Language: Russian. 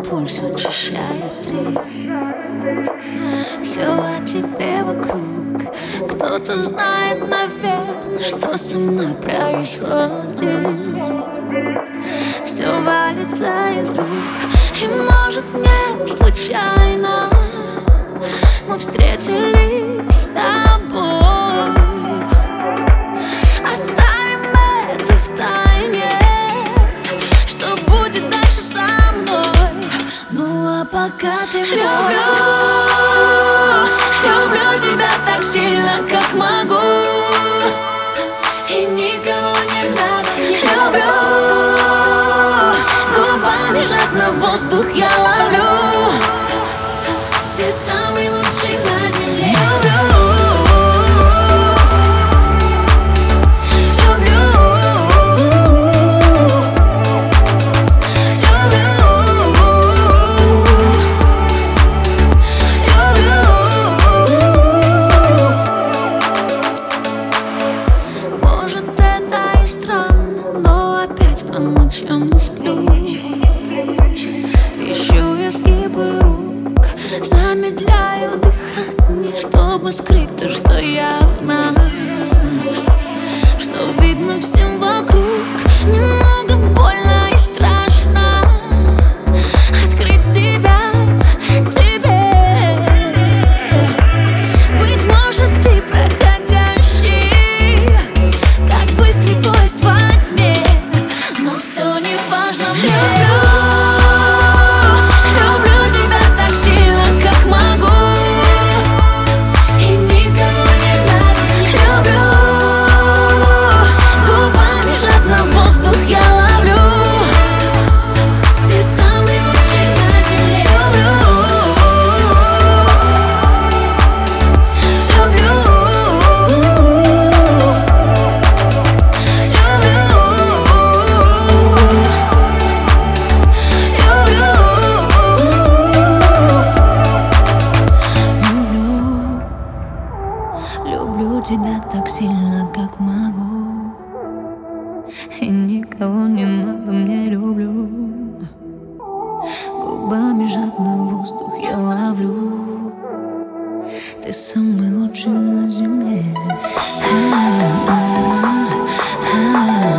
пульс учащает ритм. Все о тебе вокруг. Кто-то знает, наверное, что со мной происходит. Все валится из рук. И может не случайно мы встретились с тобой. Оставим это в тайне, что будет дальше со мной. Ну а пока ты люблю, люблю тебя так сильно, как могу. И никого не надо, не люблю. Губами жадно воздух я ловлю. Ты самый лучший на земле. Может, это и странно, но опять по ночам не сплю. Ищу изгибы рук, замедляю дыхание, чтобы скрыть то, что явно, что видно всем вокруг. Немного больно и страшно открыть себя тебе. Быть может, ты проходящий, как быстрый поезд во тьме, но все не важно. Люблю тебя так сильно, как могу. И никого не надо, не люблю. Губами жадно воздух я ловлю. Ты самый лучший на земле. Люблю тебя так сильно, как могу. И никого не надо, мне люблю. Губами жадно воздух я ловлю. Ты самый лучший на земле.